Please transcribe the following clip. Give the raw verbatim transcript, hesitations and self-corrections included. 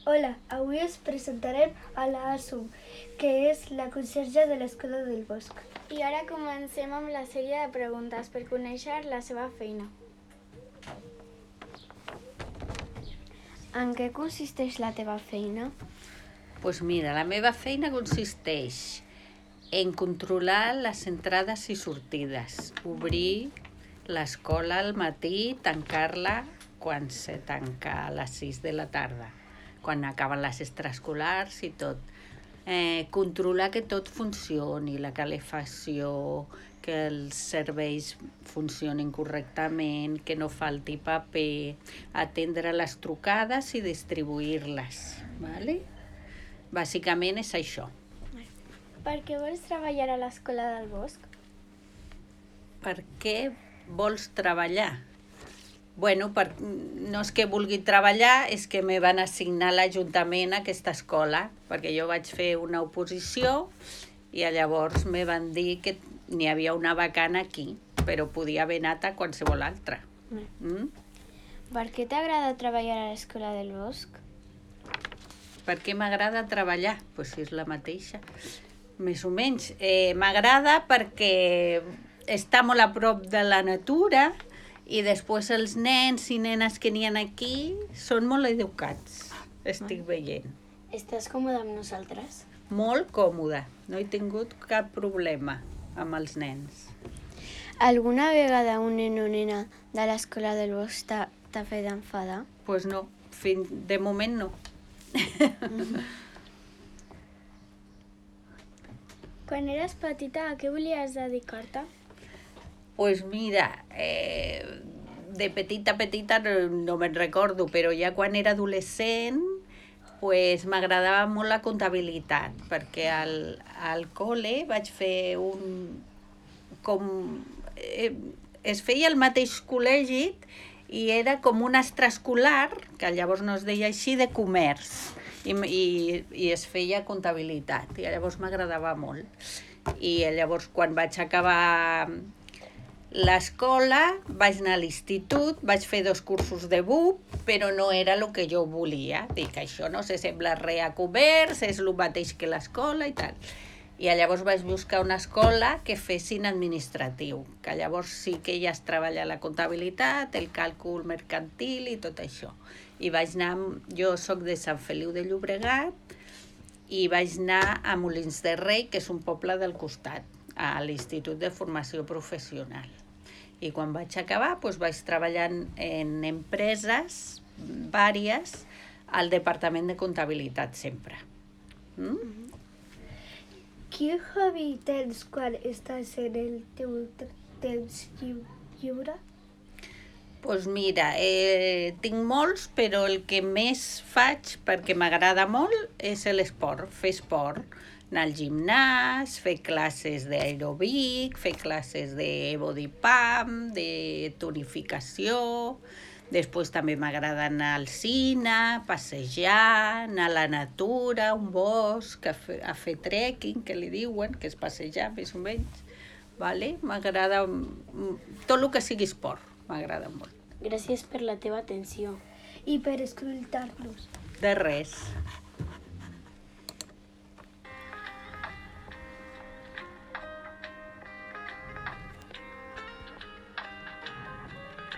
Hola, avui us presentarem a la Asum, que és la conserge de l'Escola del Bosc. I ara comencem amb la sèrie de preguntes per conèixer la seva feina. En què consisteix la teva feina? Pues mira, la meva feina consisteix en controlar les entrades i sortides, obrir l'escola al matí, tancar-la quan se tanca a les sis de la tarda, quan acaben les extraescolars i tot. Eh, controlar que tot funcioni, la calefacció, que els serveis funcionin correctament, que no falti paper, atendre les trucades i distribuir-les. ¿Vale? Bàsicament és això. Per què vols treballar a l'Escola del Bosc? Per què vols treballar? Bueno, per, no és que vulgui treballar, és que me van assignar a l'Ajuntament a aquesta escola, perquè jo vaig fer una oposició i llavors me van dir que n'hi havia una vacant aquí, però podia haver anat a qualsevol altra. Mm? Per què t'agrada treballar a l'Escola del Bosc? Per què m'agrada treballar? Doncs pues si és la mateixa, més o menys. Eh, m'agrada perquè està molt a prop de la natura i després els nens i nenes que n'hi ha aquí són molt educats, estic veient. Estàs còmode amb nosaltres? Molt còmode, no he tingut cap problema amb els nens. Alguna vegada un nen o nena de l'Escola del Bosc t'ha, t'ha fet enfadar? Doncs pues no, fins de moment no. Quan eres petita, a què volies dedicar-te? Pues mira, eh, de petita petita no, no me'n recordo, però ja quan era adolescent pues m'agradava molt la comptabilitat, perquè al, al col·le vaig fer un... com... Eh, es feia el mateix col·legi i era com un extraescolar, que llavors no es deia així, de comerç, i, i, i es feia comptabilitat, i llavors m'agradava molt. I llavors quan vaig acabar l'escola, vaig anar a l'institut, vaig fer dos cursos de B U P, però no era el que jo volia. Dic, això no se sembla res a comerç, és el mateix que l'escola i tal. I llavors vaig buscar una escola que fessin administratiu, que llavors sí que ja es treballa la comptabilitat, el càlcul mercantil i tot això. I vaig anar, jo soc de Sant Feliu de Llobregat, i vaig anar a Molins de Rei, que és un poble del costat, a l'Institut de Formació Professional. I quan vaig acabar, doncs vaig treballar en empreses vàries al Departament de Comptabilitat sempre. Mm? Quin hobby tens quan estàs en el teu temps lliure? Doncs mira, eh, tinc molts, però el que més faig, perquè m'agrada molt, és l'esport, fer esport. Anar al gimnàs, fer classes d'aeròbic, fer classes de body pump, de tonificació. Després també m'agrada anar al cine, passejar, anar a la natura, a un bosc, a fer, a fer trekking, que li diuen, que és passejar més o menys. Vale? M'agrada tot el que sigui esport, m'agrada molt. Gràcies per la teva atenció. I per escoltar-nos. De res.